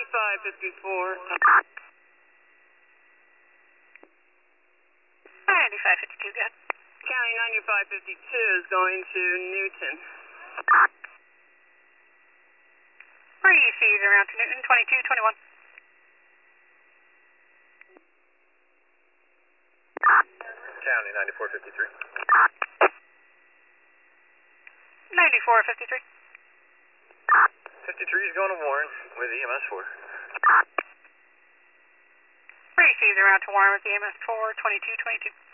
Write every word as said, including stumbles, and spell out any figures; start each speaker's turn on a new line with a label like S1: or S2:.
S1: ninety-five fifty-four.
S2: ninety-five fifty-two, go ahead.
S1: County ninety-five fifty-two is going to Newton.
S2: Receive around to Newton, twenty-two twenty-one.
S3: County ninety-four fifty-three.
S2: ninety-four fifty-three.
S3: fifty-three is going to Warren with E M S four.
S2: Receive around to Warren with E M S four, twenty-two twenty-two.